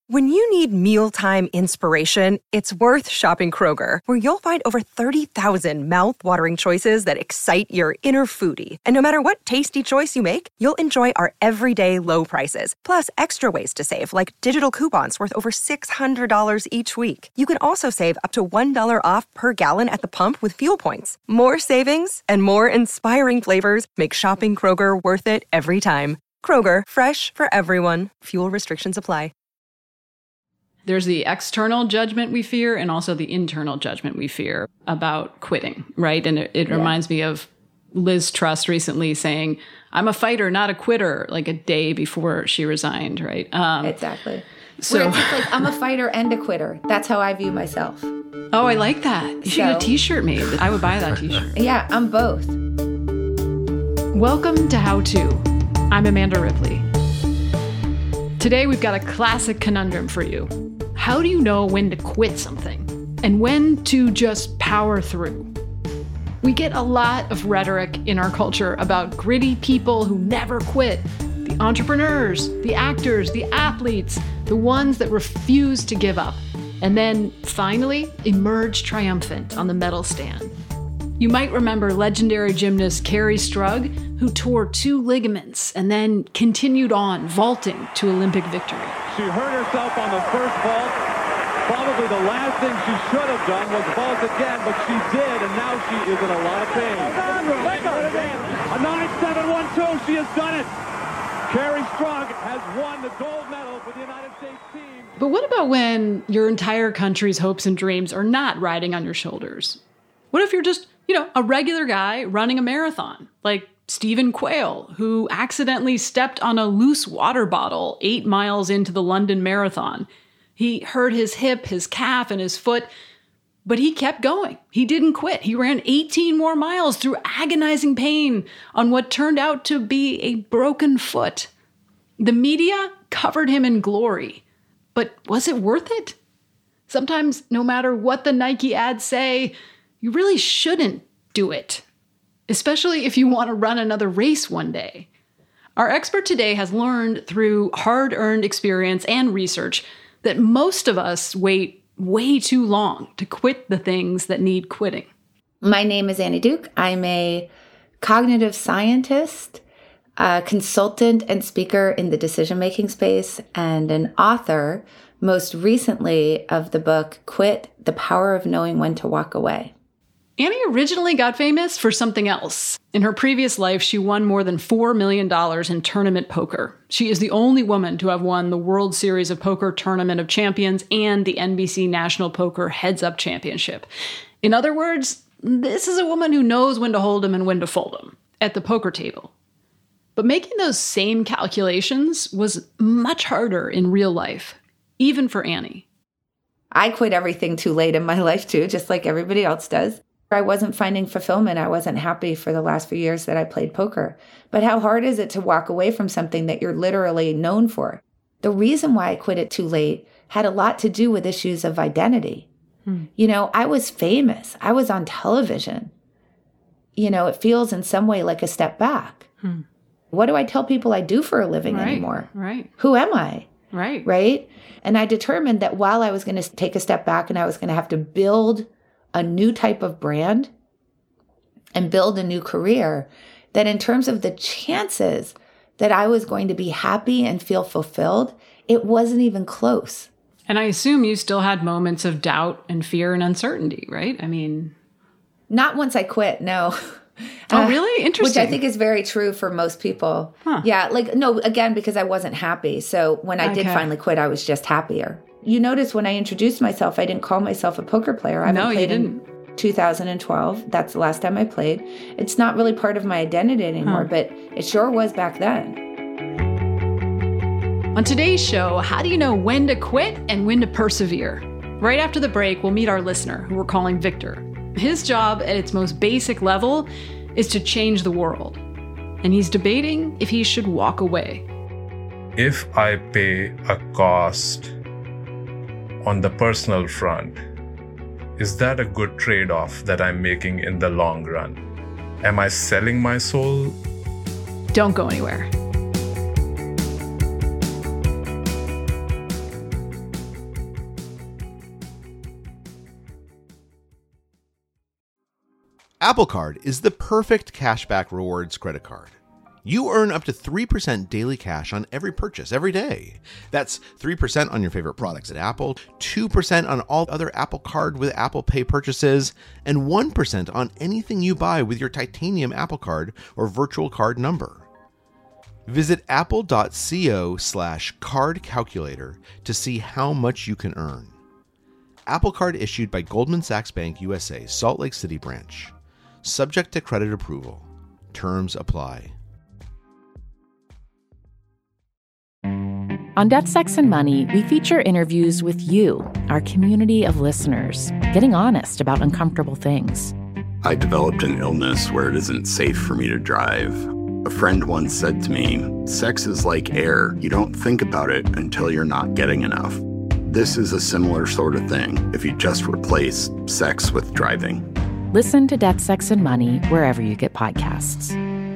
When you need mealtime inspiration, it's worth shopping Kroger, where you'll find over 30,000 mouth-watering choices that excite your inner foodie. And no matter what tasty choice you make, you'll enjoy our everyday low prices, plus extra ways to save, like digital coupons worth over $600 each week. You can also save up to $1 off per gallon at the pump with fuel points. More savings and more inspiring flavors make shopping Kroger worth it every time. Kroger, fresh for everyone. Fuel restrictions apply. There's the external judgment we fear and also the internal judgment we fear about quitting, right? And it reminds me of Liz Truss recently saying, "I'm a fighter, not a quitter," like a day before she resigned, right? Exactly. So Where it's just like, I'm a fighter and a quitter. That's how I view myself. Oh, I like that. You should get a t-shirt made. I would buy that t-shirt. Yeah, I'm both. Welcome to How To. I'm Amanda Ripley. Today we've got a classic conundrum for you. How do you know when to quit something and when to just power through? We get a lot of rhetoric in our culture about gritty people who never quit. The entrepreneurs, the actors, the athletes, the ones that refuse to give up, and then finally emerge triumphant on the medal stand. You might remember legendary gymnast Kerri Strug, who tore 2 ligaments and then continued on, vaulting to Olympic victory. She hurt herself on the first vault. Probably the last thing she should have done was vault again, but she did, and now she is in a lot of pain. A 9.712, she has done it. Kerri Strug has won the gold medal for the United States team. But what about when your entire country's hopes and dreams are not riding on your shoulders? What if you're just, a regular guy running a marathon, like Stephen Quayle, who accidentally stepped on a loose water bottle 8 miles into the London Marathon? He hurt his hip, his calf, and his foot, but he kept going. He didn't quit. He ran 18 more miles through agonizing pain on what turned out to be a broken foot. The media covered him in glory, but was it worth it? Sometimes, no matter what the Nike ads say, you really shouldn't do it, especially if you want to run another race one day. Our expert today has learned through hard-earned experience and research that most of us wait way too long to quit the things that need quitting. My name is Annie Duke. I'm a cognitive scientist, a consultant and speaker in the decision-making space, and an author, most recently, of the book, Quit: The Power of Knowing When to Walk Away. Annie originally got famous for something else. In her previous life, she won more than $4 million in tournament poker. She is the only woman to have won the World Series of Poker Tournament of Champions and the NBC National Poker Heads Up Championship. In other words, this is a woman who knows when to hold 'em and when to fold 'em at the poker table. But making those same calculations was much harder in real life, even for Annie. I quit everything too late in my life too, just like everybody else does. I wasn't finding fulfillment. I wasn't happy for the last few years that I played poker. But how hard is it to walk away from something that you're literally known for? The reason why I quit it too late had a lot to do with issues of identity. I was famous. I was on television. It feels in some way like a step back. What do I tell people I do for a living anymore? Right. Who am I? Right. And I determined that while I was going to take a step back and I was going to have to build a new type of brand and build a new career, that in terms of the chances that I was going to be happy and feel fulfilled, it wasn't even close. And I assume you still had moments of doubt and fear and uncertainty, right? I mean... Not once I quit, no. Oh, really? Interesting. Which I think is very true for most people. Huh. Yeah, again, because I wasn't happy. So when I did finally quit, I was just happier. You notice when I introduced myself, I didn't call myself a poker player. I haven't played in 2012. That's the last time I played. It's not really part of my identity anymore, but it sure was back then. On today's show, how do you know when to quit and when to persevere? Right after the break, we'll meet our listener, who we're calling Victor. His job at its most basic level is to change the world. And he's debating if he should walk away. If I pay a cost on the personal front, is that a good trade-off that I'm making in the long run? Am I selling my soul? Don't go anywhere. Apple Card is the perfect cashback rewards credit card. You earn up to 3% daily cash on every purchase every day. That's 3% on your favorite products at Apple, 2% on all other Apple Card with Apple Pay purchases, and 1% on anything you buy with your titanium Apple Card or virtual card number. Visit apple.co/card calculator to see how much you can earn. Apple Card issued by Goldman Sachs Bank USA, Salt Lake City branch. Subject to credit approval. Terms apply. On Debt, Sex, and Money, we feature interviews with you, our community of listeners, getting honest about uncomfortable things. I developed an illness where it isn't safe for me to drive. A friend once said to me, sex is like air. You don't think about it until you're not getting enough. This is a similar sort of thing if you just replace sex with driving. Listen to Debt, Sex, and Money wherever you get podcasts.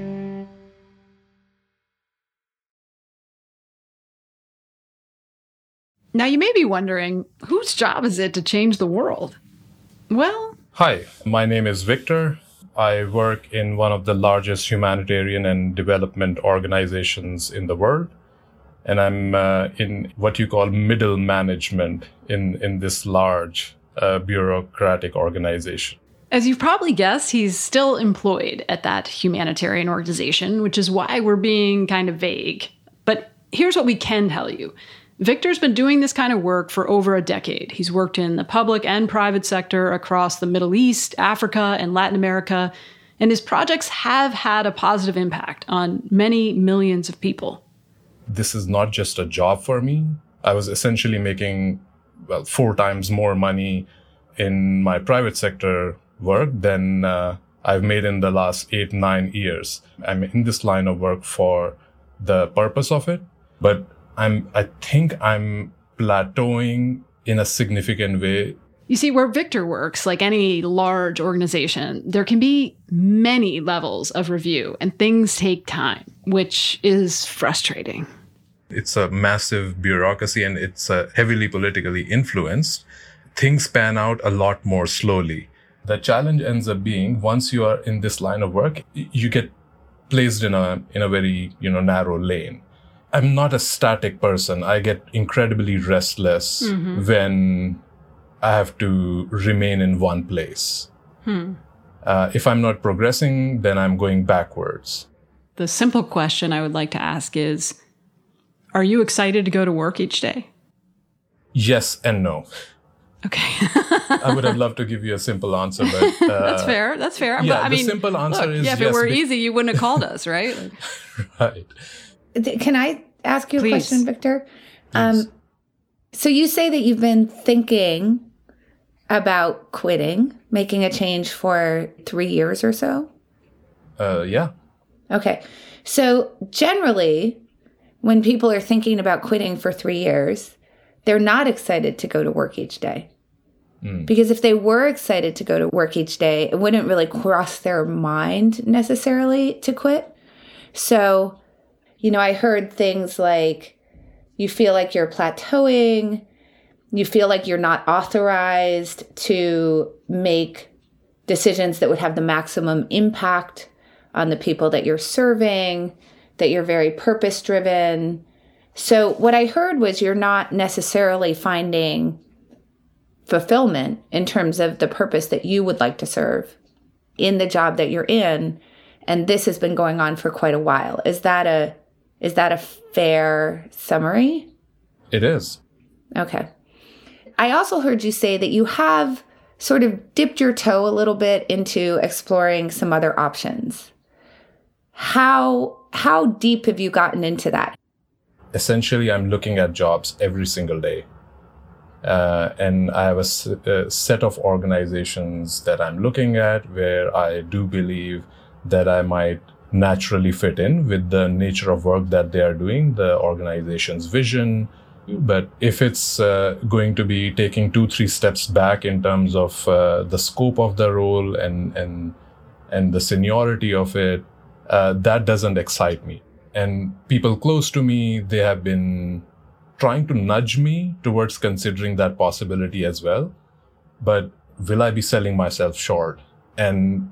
Now, you may be wondering, whose job is it to change the world? Well, Hi, my name is Victor. I work in one of the largest humanitarian and development organizations in the world. And I'm in what you call middle management in this large bureaucratic organization. as you've probably guessed, he's still employed at that humanitarian organization, which is why we're being kind of vague. But here's what we can tell you. Victor's been doing this kind of work for over a decade. He's worked in the public and private sector across the Middle East, Africa, and Latin America, and his projects have had a positive impact on many millions of people. This is not just a job for me. I was essentially making, 4 times more money in my private sector work than I've made in the last 8-9 years. I'm in this line of work for the purpose of it, but I think I'm plateauing in a significant way. You see, where Victor works, like any large organization, there can be many levels of review and things take time, which is frustrating. It's a massive bureaucracy and it's heavily politically influenced. Things pan out a lot more slowly. The challenge ends up being, once you are in this line of work, you get placed in a very narrow lane. I'm not a static person. I get incredibly restless when I have to remain in one place. If I'm not progressing, then I'm going backwards. The simple question I would like to ask is, are you excited to go to work each day? Yes and no. Okay. I would have loved to give you a simple answer, but... That's fair. Yeah, the simple answer is yes. yes. If it were easy, you wouldn't have called us, right? Right. Can I ask you a Please. question, Victor? So you say that you've been thinking about quitting, making a change for 3 years or so? Yeah. Okay. So generally, when people are thinking about quitting for 3 years, they're not excited to go to work each day. Because if they were excited to go to work each day, it wouldn't really cross their mind necessarily to quit. So, I heard things like, you feel like you're plateauing, you feel like you're not authorized to make decisions that would have the maximum impact on the people that you're serving, that you're very purpose-driven. So what I heard was you're not necessarily finding fulfillment in terms of the purpose that you would like to serve in the job that you're in, and this has been going on for quite a while. Is that a fair summary? It is. Okay. I also heard you say that you have sort of dipped your toe a little bit into exploring some other options. How deep have you gotten into that? Essentially, I'm looking at jobs every single day. And I have a set of organizations that I'm looking at where I do believe that I might naturally fit in with the nature of work that they are doing, the organization's vision. But if it's going to be taking 2-3 steps back in terms of the scope of the role and the seniority of it, that doesn't excite me. And people close to me, they have been trying to nudge me towards considering that possibility as well. But will I be selling myself short? And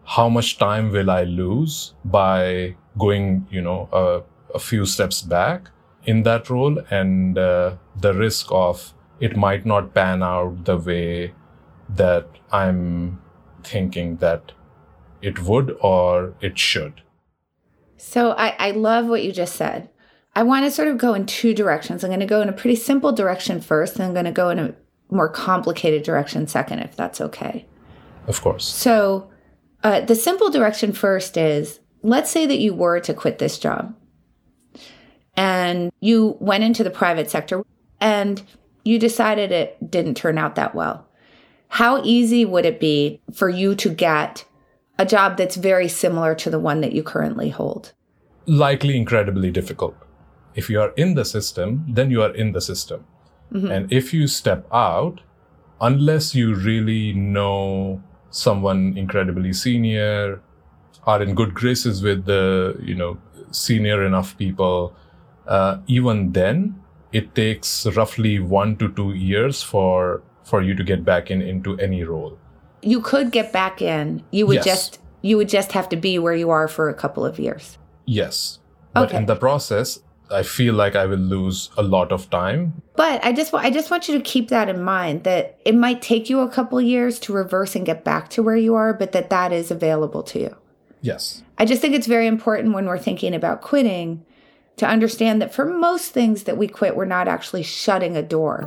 how much time will I lose by going, a few steps back in that role, and the risk of it might not pan out the way that I'm thinking that it would or it should. So I love what you just said. I want to sort of go in two directions. I'm going to go in a pretty simple direction first, and I'm going to go in a more complicated direction second, if that's okay. Of course. So the simple direction first is, let's say that you were to quit this job and you went into the private sector and you decided it didn't turn out that well. How easy would it be for you to get a job that's very similar to the one that you currently hold? Likely incredibly difficult. If you are in the system, then you are in the system. Mm-hmm. And if you step out, unless you really know someone incredibly senior, are in good graces with the, senior enough people, even then, it takes roughly 1 to 2 years for you to get back into any role. You could get back in. You would just have to be where you are for a couple of years. Yes. But in the process, I feel like I will lose a lot of time. But I just want you to keep that in mind, that it might take you a couple of years to reverse and get back to where you are, but that is available to you. Yes. I just think it's very important when we're thinking about quitting to understand that for most things that we quit, we're not actually shutting a door.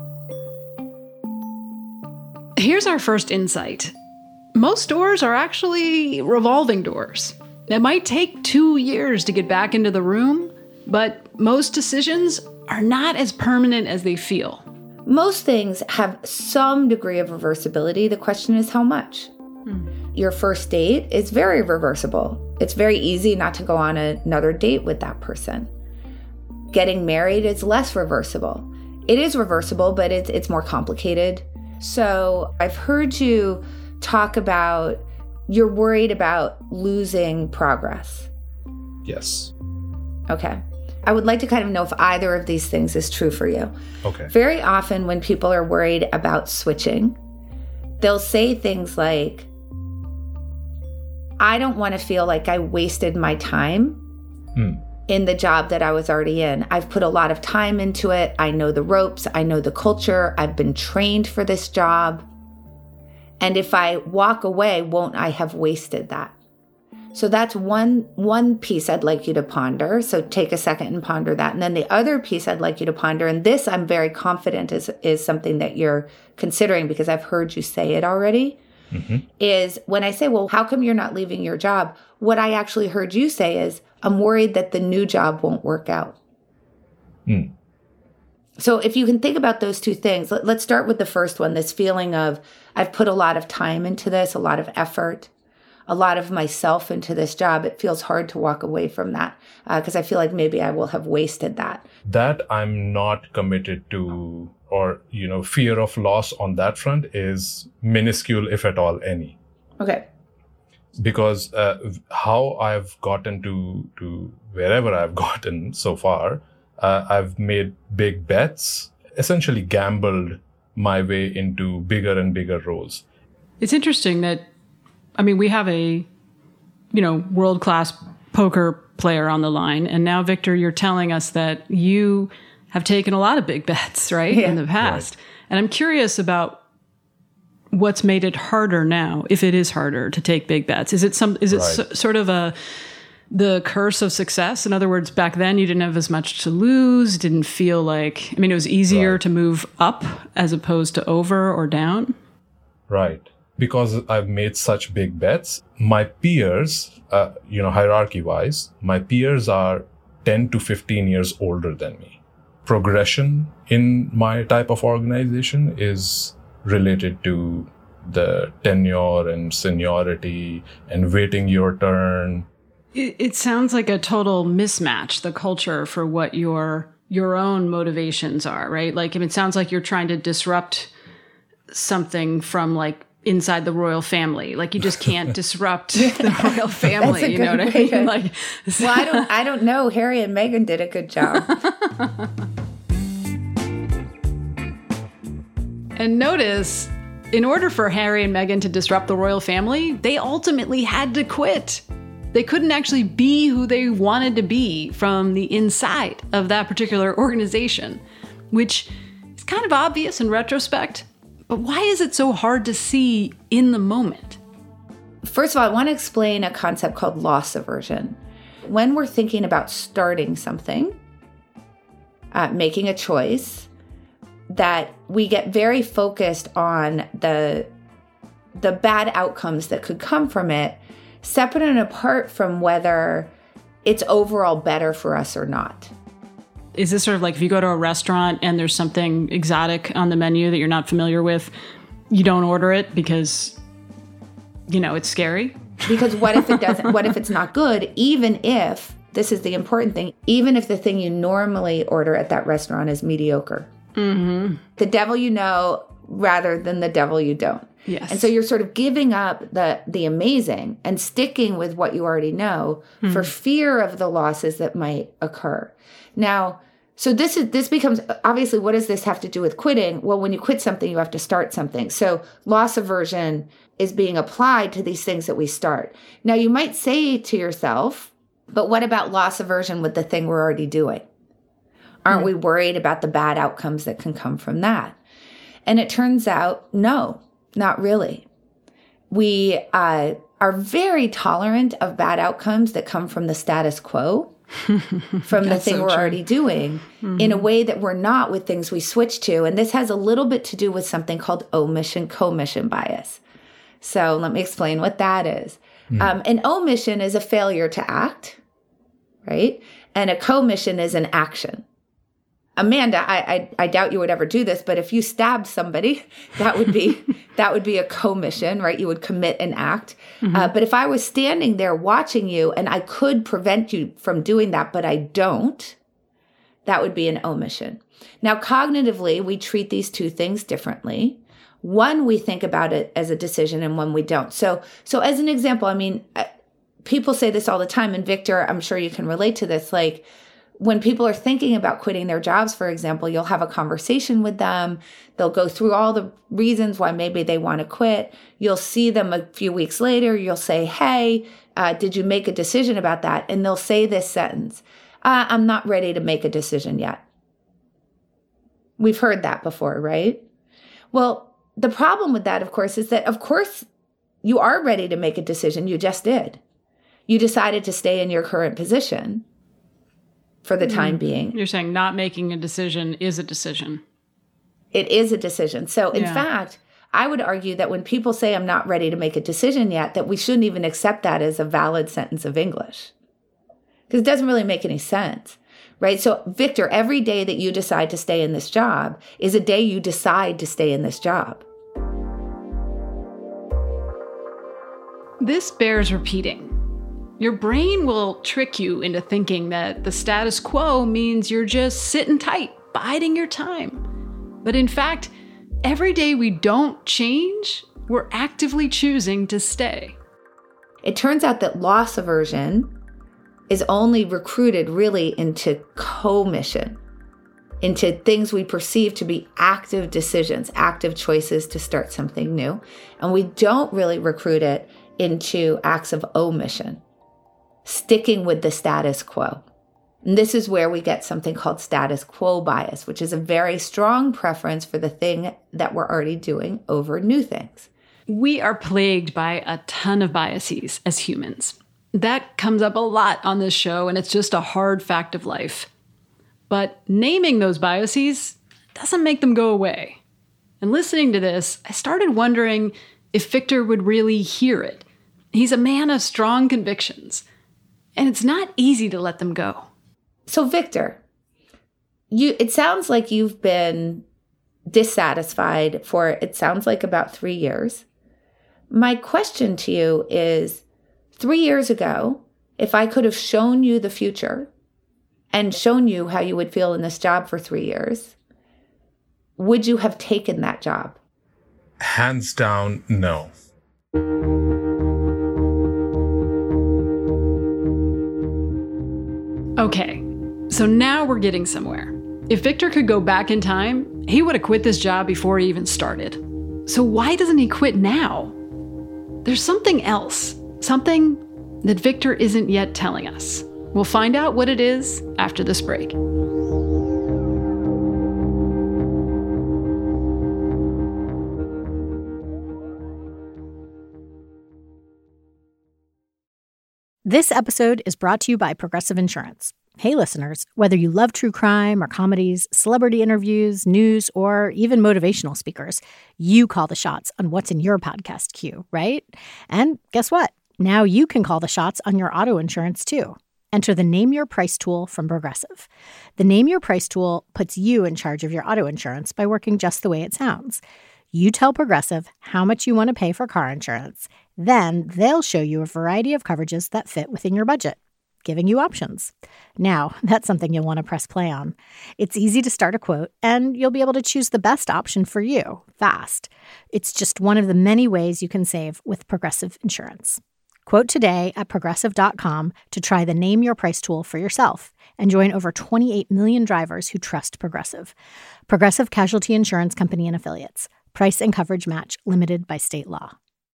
Here's our first insight. Most doors are actually revolving doors. It might take 2 years to get back into the room, but most decisions are not as permanent as they feel. Most things have some degree of reversibility. The question is how much? Your first date is very reversible. It's very easy not to go on another date with that person. Getting married is less reversible. It is reversible, but it's more complicated. So I've heard you talk about you're worried about losing progress. Yes. Okay. I would like to kind of know if either of these things is true for you. Okay. Very often when people are worried about switching, they'll say things like, I don't want to feel like I wasted my time in the job that I was already in. I've put a lot of time into it. I know the ropes. I know the culture. I've been trained for this job. And if I walk away, won't I have wasted that? So that's one piece I'd like you to ponder. So take a second and ponder that. And then the other piece I'd like you to ponder, and this I'm very confident is something that you're considering because I've heard you say it already, is when I say, well, how come you're not leaving your job? What I actually heard you say is, I'm worried that the new job won't work out. So if you can think about those two things, let's start with the first one, this feeling of I've put a lot of time into this, a lot of effort, a lot of myself into this job. It feels hard to walk away from that because I feel like maybe I will have wasted that. That I'm not committed to, or, fear of loss on that front is minuscule, if at all, any. Okay. Because how I've gotten to wherever I've gotten so far, I've made big bets, essentially gambled my way into bigger and bigger roles. It's interesting that, we have a, world-class poker player on the line. And now, Victor, you're telling us that you have taken a lot of big bets, right, in the past. Right. And I'm curious about what's made it harder now, if it is harder to take big bets. Is it sort of the curse of success? In other words, back then you didn't have as much to lose, didn't feel like, it was easier to move up as opposed to over or down? Right. Because I've made such big bets, my peers, hierarchy-wise, my peers are 10 to 15 years older than me. Progression in my type of organization is related to the tenure and seniority and waiting your turn. It sounds like a total mismatch, the culture for what your own motivations are, right? Like, it sounds like you're trying to disrupt something from inside the royal family. Like, you just can't disrupt the royal family. You know what I mean? Well, I don't know. Harry and Meghan did a good job. And notice in order for Harry and Meghan to disrupt the royal family, they ultimately had to quit. They couldn't actually be who they wanted to be from the inside of that particular organization, which is kind of obvious in retrospect. But why is it so hard to see in the moment? First of all, I want to explain a concept called loss aversion. When we're thinking about starting something, making a choice, that we get very focused on the bad outcomes that could come from it, separate and apart from whether it's overall better for us or not. Is this sort of like if you go to a restaurant and there's something exotic on the menu that you're not familiar with, you don't order it because, it's scary? Because what if it doesn't? What if it's not good? Even if, this is the important thing, even if the thing you normally order at that restaurant is mediocre. Mm-hmm. The devil you know rather than the devil you don't. Yes. And so you're sort of giving up the amazing and sticking with what you already know for fear of the losses that might occur. Now, so this becomes, obviously, what does this have to do with quitting? Well, when you quit something, you have to start something. So loss aversion is being applied to these things that we start. Now, you might say to yourself, but what about loss aversion with the thing we're already doing? Aren't we worried about the bad outcomes that can come from that? And it turns out, no, not really. We are very tolerant of bad outcomes that come from the status quo, from the thing we're already doing, in a way that we're not with things we switch to. And this has a little bit to do with something called omission-commission bias. So let me explain what that is. An omission is a failure to act, right? And a commission is an action. Amanda, I doubt you would ever do this, but if you stabbed somebody, that would be a commission, right? You would commit an act. But if I was standing there watching you and I could prevent you from doing that, but I don't, that would be an omission. Now, cognitively, we treat these two things differently. One, we think about it as a decision, and one we don't. So as an example, I mean, people say this all the time, and Victor, I'm sure you can relate to this, like, when people are thinking about quitting their jobs, for example, you'll have a conversation with them. They'll go through all the reasons why maybe they want to quit. You'll see them a few weeks later. You'll say, hey, did you make a decision about that? And they'll say this sentence, I'm not ready to make a decision yet. We've heard that before, right? Well, the problem with that, of course, is that, of course, you are ready to make a decision. You just did. You decided to stay in your current position for the time being. You're saying not making a decision is a decision. It is a decision. So in fact, I would argue that when people say I'm not ready to make a decision yet, that we shouldn't even accept that as a valid sentence of English. Because it doesn't really make any sense, right? So Victor, every day that you decide to stay in this job is a day you decide to stay in this job. This bears repeating. Your brain will trick you into thinking that the status quo means you're just sitting tight, biding your time. But in fact, every day we don't change, we're actively choosing to stay. It turns out that loss aversion is only recruited really into commission, into things we perceive to be active decisions, active choices to start something new. And we don't really recruit it into acts of omission, sticking with the status quo. And this is where we get something called status quo bias, which is a very strong preference for the thing that we're already doing over new things. We are plagued by a ton of biases as humans. That comes up a lot on this show, and it's just a hard fact of life. But naming those biases doesn't make them go away. And listening to this, I started wondering if Victor would really hear it. He's a man of strong convictions, and it's not easy to let them go. So Victor, it sounds like you've been dissatisfied for, it sounds like about 3 years. My question to you is, 3 years ago, if I could have shown you the future and shown you how you would feel in this job for 3 years, would you have taken that job? Hands down, no. Okay, so now we're getting somewhere. If Victor could go back in time, he would have quit this job before he even started. So why doesn't he quit now? There's something else, something that Victor isn't yet telling us. We'll find out what it is after this break. This episode is brought to you by Progressive Insurance. Hey, listeners, whether you love true crime or comedies, celebrity interviews, news, or even motivational speakers, you call the shots on what's in your podcast queue, right? And guess what? Now you can call the shots on your auto insurance, too. Enter the Name Your Price tool from Progressive. The Name Your Price tool puts you in charge of your auto insurance by working just the way it sounds. You tell Progressive how much you want to pay for car insurance. Then they'll show you a variety of coverages that fit within your budget, giving you options. Now, that's something you'll want to press play on. It's easy to start a quote, and you'll be able to choose the best option for you fast. It's just one of the many ways you can save with Progressive Insurance. Quote today at Progressive.com to try the Name Your Price tool for yourself and join over 28 million drivers who trust Progressive. Progressive Casualty Insurance Company and Affiliates. Price and coverage match limited by state law.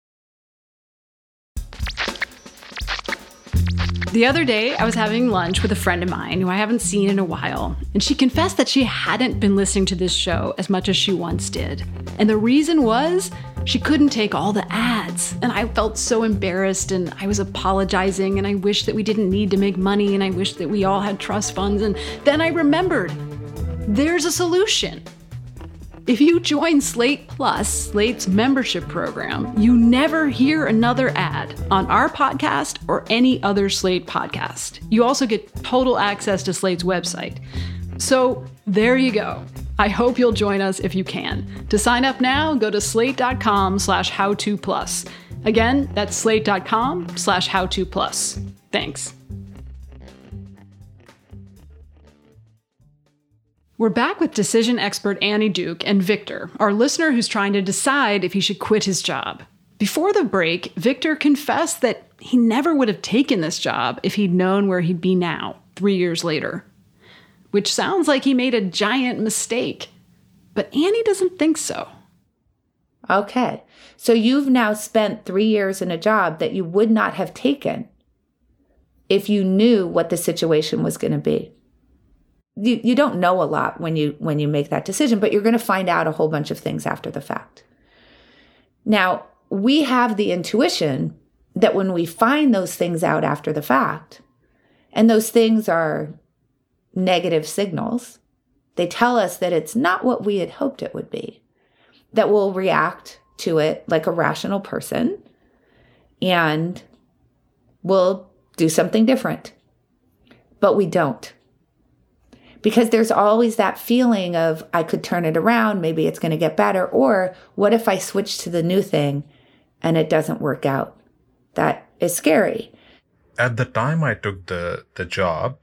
The other day, I was having lunch with a friend of mine who I haven't seen in a while, and she confessed that she hadn't been listening to this show as much as she once did. And the reason was she couldn't take all the ads. And I felt so embarrassed, and I was apologizing, and I wished that we didn't need to make money, and I wished that we all had trust funds. And then I remembered, there's a solution. If you join Slate Plus, Slate's membership program, you never hear another ad on our podcast or any other Slate podcast. You also get total access to Slate's website. So there you go. I hope you'll join us if you can. To sign up now, go to slate.com/howtoplus. Again, that's slate.com/howtoplus. Thanks. We're back with decision expert Annie Duke and Victor, our listener who's trying to decide if he should quit his job. Before the break, Victor confessed that he never would have taken this job if he'd known where he'd be now, 3 years later. Which sounds like he made a giant mistake. But Annie doesn't think so. Okay, so you've now spent 3 years in a job that you would not have taken if you knew what the situation was going to be. You don't know a lot when you make that decision, but you're going to find out a whole bunch of things after the fact. Now, we have the intuition that when we find those things out after the fact, and those things are negative signals, they tell us that it's not what we had hoped it would be, that we'll react to it like a rational person and we'll do something different. But we don't. Because there's always that feeling of, I could turn it around, maybe it's going to get better, or what if I switch to the new thing and it doesn't work out? That is scary. At the time I took the job,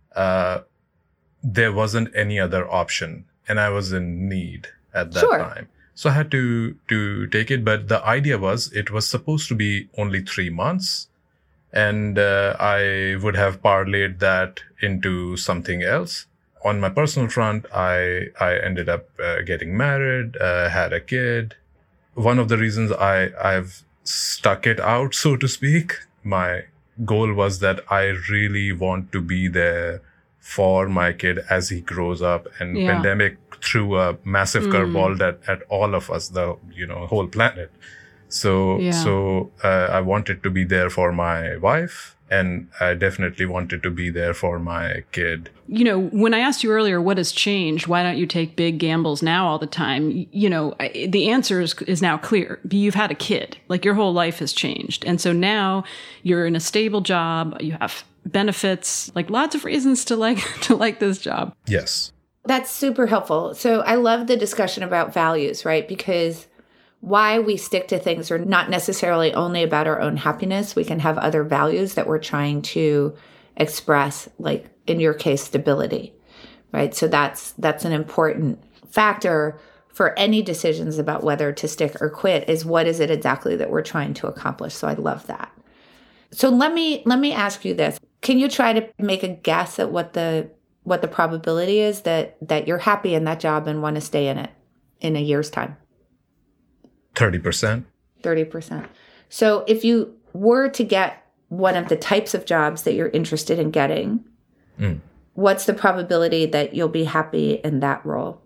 there wasn't any other option, and I was in need at that time. So I had to take it, but the idea was it was supposed to be only 3 months, and I would have parlayed that into something else. On my personal front, I ended up getting married, had a kid. One of the reasons I've stuck it out, so to speak, my goal was that I really want to be there for my kid as he grows up. And pandemic threw a massive curveball at all of us, the whole planet. So I wanted to be there for my wife. And I definitely wanted to be there for my kid. When I asked you earlier, what has changed? Why don't you take big gambles now all the time? The answer is now clear. You've had a kid. Like, your whole life has changed. And so now you're in a stable job. You have benefits, like lots of reasons to like this job. Yes. That's super helpful. So I love the discussion about values, right? Because why we stick to things are not necessarily only about our own happiness. We can have other values that we're trying to express, like in your case, stability, right? So that's an important factor for any decisions about whether to stick or quit, is what is it exactly that we're trying to accomplish? So I love that. So let me ask you this. Can you try to make a guess at what the probability is that you're happy in that job and want to stay in it in a year's time? 30%. 30%. So if you were to get one of the types of jobs that you're interested in getting, what's the probability that you'll be happy in that role?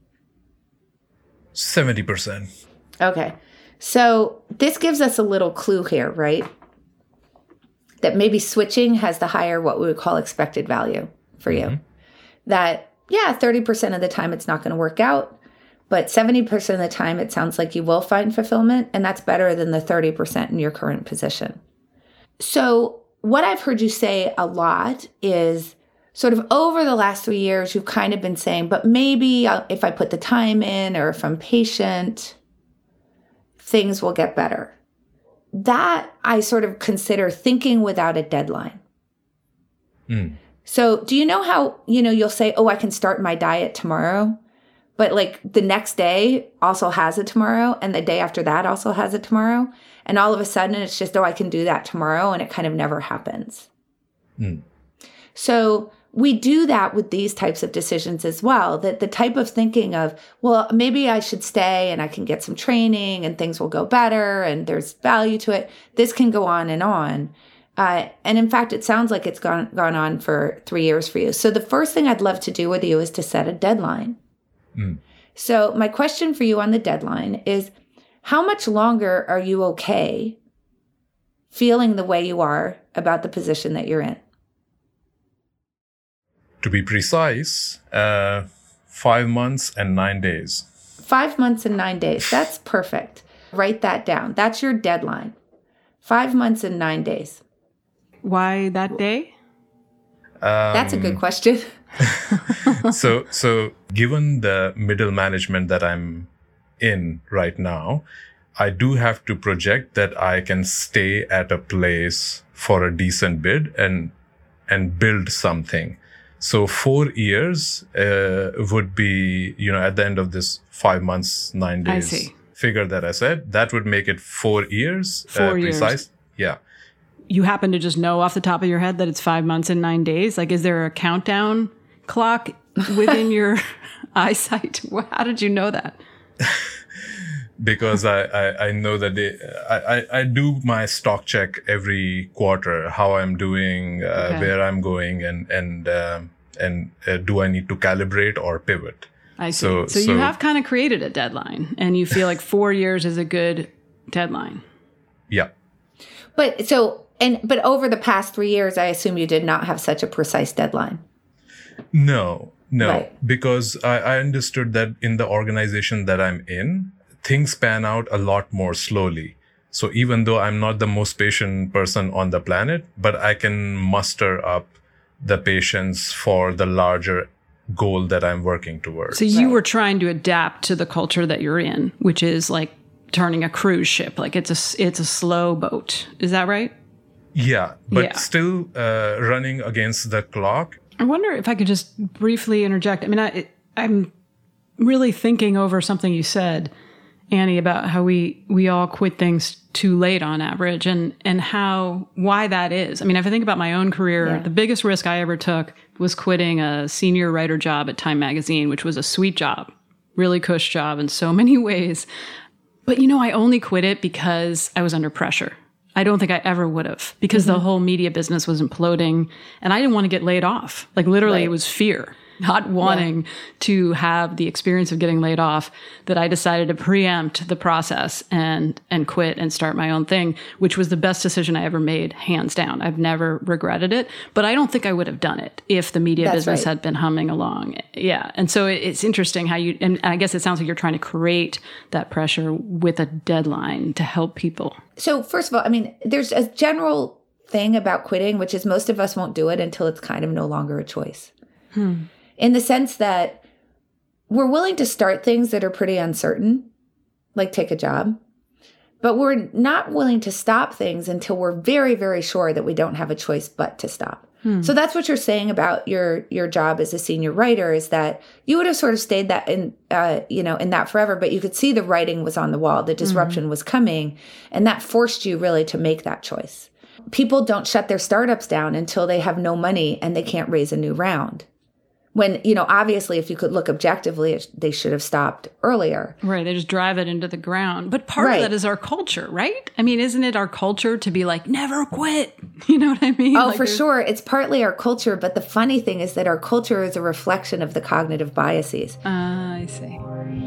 70%. Okay. So this gives us a little clue here, right? That maybe switching has the higher what we would call expected value for you. That, 30% of the time it's not going to work out, but 70% of the time it sounds like you will find fulfillment, and that's better than the 30% in your current position. So what I've heard you say a lot is sort of over the last 3 years, you've kind of been saying, but maybe if I put the time in or if I'm patient, things will get better. That I sort of consider thinking without a deadline. So do you know how, you'll say, I can start my diet tomorrow, but like the next day also has a tomorrow, and the day after that also has a tomorrow. And all of a sudden it's just, I can do that tomorrow, and it kind of never happens. So we do that with these types of decisions as well, that the type of thinking of, well, maybe I should stay and I can get some training and things will go better and there's value to it. This can go on and on. And in fact, it sounds like it's gone on for 3 years for you. So the first thing I'd love to do with you is to set a deadline. So my question for you on the deadline is, how much longer are you okay feeling the way you are about the position that you're in? To be precise, 5 months and 9 days. 5 months and 9 days. That's perfect. Write that down. That's your deadline. 5 months and 9 days. Why that day? That's a good question. So given the middle management that I'm in right now, I do have to project that I can stay at a place for a decent bid and build something. So 4 years would be, at the end of this 5 months, 9 days figure that I said, that would make it 4 years. 4 years. Precise. Yeah. You happen to just know off the top of your head that it's 5 months and 9 days? Like, is there a countdown clock within your eyesight? How did you know that? Because I know that I do my stock check every quarter, how I'm doing, where I'm going, and do I need to calibrate or pivot? I see. So you have kind of created a deadline, and you feel like 4 years is a good deadline. Yeah. But over the past 3 years, I assume you did not have such a precise deadline. No, Right. Because I understood that in the organization that I'm in, things pan out a lot more slowly. So even though I'm not the most patient person on the planet, but I can muster up the patience for the larger goal that I'm working towards. So you were trying to adapt to the culture that you're in, which is like turning a cruise ship. Like it's a slow boat. Is that right? Yeah, but still running against the clock. I wonder if I could just briefly interject. I mean, I'm really thinking over something you said, Annie, about how we all quit things too late on average, and why that is. I mean, if I think about my own career, the biggest risk I ever took was quitting a senior writer job at Time Magazine, which was a sweet job, really cush job in so many ways. But I only quit it because I was under pressure. I don't think I ever would have, because the whole media business was imploding and I didn't want to get laid off. Like literally it was fear, not wanting to have the experience of getting laid off, that I decided to preempt the process and quit and start my own thing, which was the best decision I ever made, hands down. I've never regretted it, but I don't think I would have done it if the media business had been humming along. Yeah. And so it's interesting how and I guess it sounds like you're trying to create that pressure with a deadline to help people. So first of all, I mean, there's a general thing about quitting, which is most of us won't do it until it's kind of no longer a choice. In the sense that we're willing to start things that are pretty uncertain, like take a job, but we're not willing to stop things until we're very, very sure that we don't have a choice but to stop. So that's what you're saying about your job as a senior writer, is that you would have sort of stayed that in that forever, but you could see the writing was on the wall, the disruption was coming, and that forced you really to make that choice. People don't shut their startups down until they have no money and they can't raise a new round. When, obviously, if you could look objectively, they should have stopped earlier. Right. They just drive it into the ground. But part of that is our culture, right? I mean, isn't it our culture to be like, never quit? You know what I mean? Oh, for sure. It's partly our culture. But the funny thing is that our culture is a reflection of the cognitive biases. I see.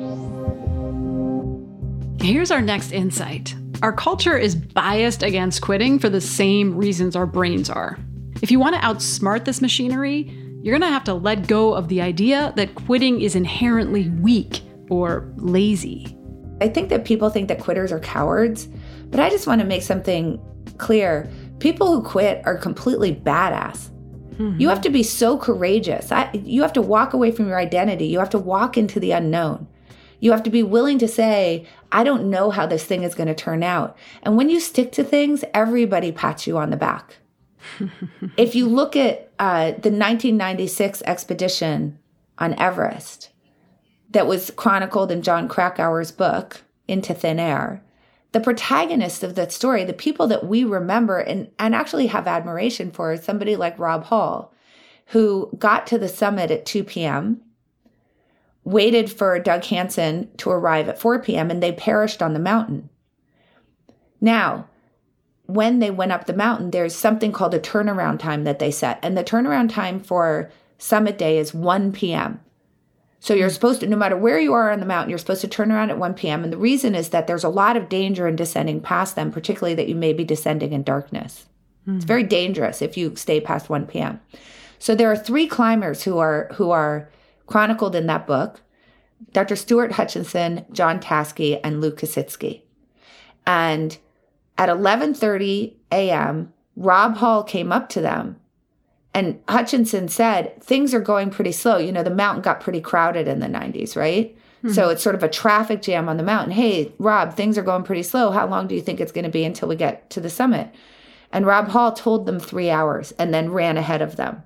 Here's our next insight. Our culture is biased against quitting for the same reasons our brains are. If you want to outsmart this machinery, you're going to have to let go of the idea that quitting is inherently weak or lazy. I think that people think that quitters are cowards, but I just want to make something clear. People who quit are completely badass. You have to be so courageous. You have to walk away from your identity. You have to walk into the unknown. You have to be willing to say, I don't know how this thing is going to turn out. And when you stick to things, everybody pats you on the back. If you look at the 1996 expedition on Everest that was chronicled in Jon Krakauer's book, Into Thin Air, the protagonist of that story, the people that we remember and actually have admiration for, is somebody like Rob Hall, who got to the summit at 2 p.m., waited for Doug Hansen to arrive at 4 p.m., and they perished on the mountain. Now, when they went up the mountain, there's something called a turnaround time that they set. And the turnaround time for summit day is 1 p.m. So you're supposed to, no matter where you are on the mountain, you're supposed to turn around at 1 p.m. And the reason is that there's a lot of danger in descending past them, particularly that you may be descending in darkness. It's very dangerous if you stay past 1 p.m. So there are 3 climbers who are chronicled in that book: Dr. Stuart Hutchinson, John Taskey, and Lou Kositsky. And at 11:30 a.m., Rob Hall came up to them, and Hutchinson said, things are going pretty slow. The mountain got pretty crowded in the 90s, right? So it's sort of a traffic jam on the mountain. Hey, Rob, things are going pretty slow. How long do you think it's going to be until we get to the summit? And Rob Hall told them 3 hours and then ran ahead of them.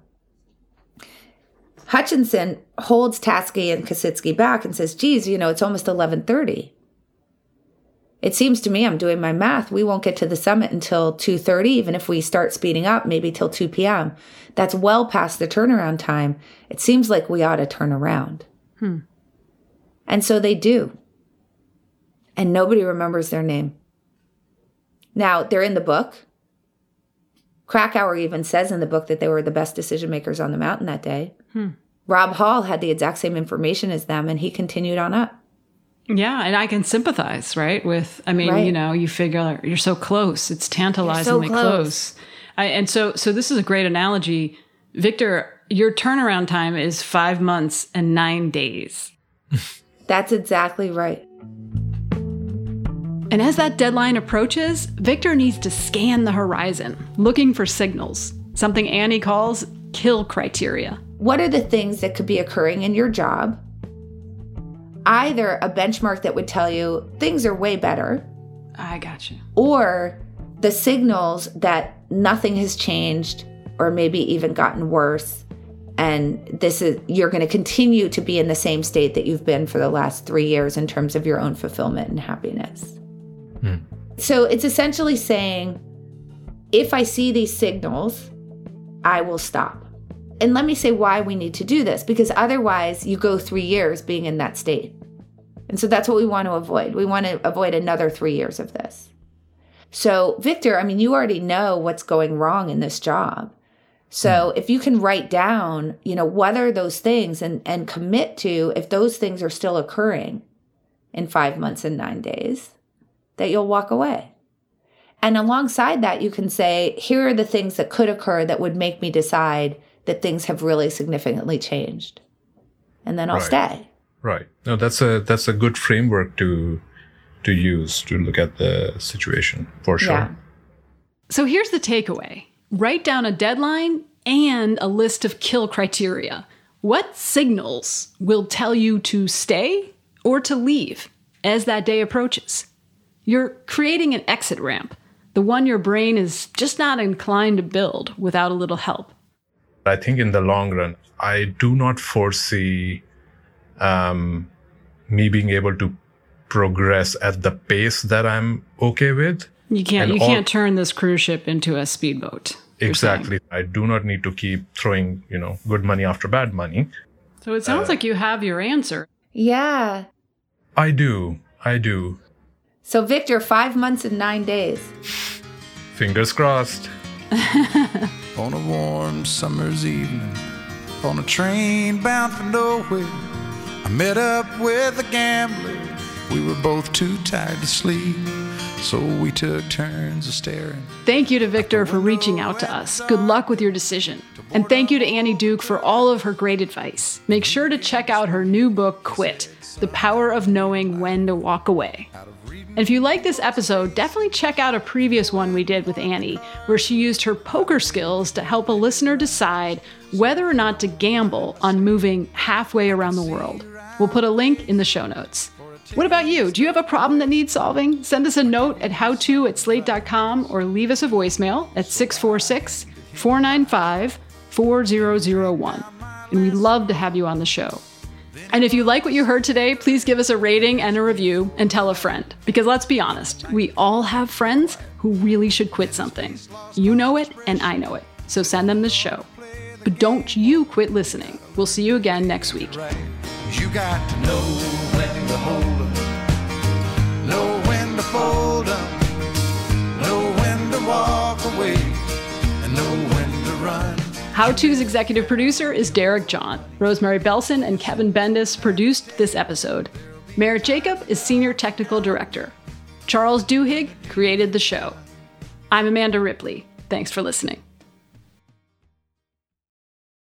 Hutchinson holds Taskey and Kositsky back and says, geez, it's almost 11:30. It seems to me, I'm doing my math, we won't get to the summit until 2:30, even if we start speeding up, maybe till 2 p.m. That's well past the turnaround time. It seems like we ought to turn around. And so they do. And nobody remembers their name. Now, they're in the book. Krakauer even says in the book that they were the best decision makers on the mountain that day. Rob Hall had the exact same information as them, and he continued on up. Yeah, and I can sympathize, right? With, you figure you're so close. It's tantalizingly close. And so this is a great analogy. Victor, your turnaround time is 5 months and 9 days. That's exactly right. And as that deadline approaches, Victor needs to scan the horizon, looking for signals, something Annie calls kill criteria. What are the things that could be occurring in your job? Either a benchmark that would tell you things are way better. I got you. Or the signals that nothing has changed or maybe even gotten worse. And you're going to continue to be in the same state that you've been for the last 3 years in terms of your own fulfillment and happiness. So it's essentially saying, if I see these signals, I will stop. And let me say why we need to do this, because otherwise you go 3 years being in that state. And so that's what we want to avoid. We want to avoid another 3 years of this. So Victor, you already know what's going wrong in this job. So if you can write down, what are those things and commit to, if those things are still occurring in 5 months and 9 days, that you'll walk away. And alongside that, you can say, here are the things that could occur that would make me decide that things have really significantly changed. And then I'll stay. Right. No, that's a good framework to use to look at the situation, for sure. Yeah. So here's the takeaway. Write down a deadline and a list of kill criteria. What signals will tell you to stay or to leave as that day approaches? You're creating an exit ramp, the one your brain is just not inclined to build without a little help. I think in the long run, I do not foresee me being able to progress at the pace that I'm okay with. You can't turn this cruise ship into a speedboat. Exactly. I do not need to keep throwing, good money after bad money. So it sounds like you have your answer. Yeah. I do. So Victor, 5 months and 9 days. Fingers crossed. On a warm summer's evening, on a train bound for nowhere, I met up with a gambler. We were both too tired to sleep, so we took turns of staring. Thank you to Victor for reaching out to us. Good luck with your decision. And thank you to Annie Duke for all of her great advice. Make sure to check out her new book, Quit: The Power of Knowing When to Walk Away. And if you like this episode, definitely check out a previous one we did with Annie, where she used her poker skills to help a listener decide whether or not to gamble on moving halfway around the world. We'll put a link in the show notes. What about you? Do you have a problem that needs solving? Send us a note at howto@slate.com or leave us a voicemail at 646-495-4001. And we'd love to have you on the show. And if you like what you heard today, please give us a rating and a review and tell a friend. Because let's be honest, we all have friends who really should quit something. You know it, and I know it. So send them this show. But don't you quit listening. We'll see you again next week. You got to know when to hold 'em, know when to fold 'em, know when to walk away, and know when to run. How To's executive producer is Derek John. Rosemary Belson and Kevin Bendis produced this episode. Merritt Jacob is senior technical director. Charles Duhigg created the show. I'm Amanda Ripley. Thanks for listening.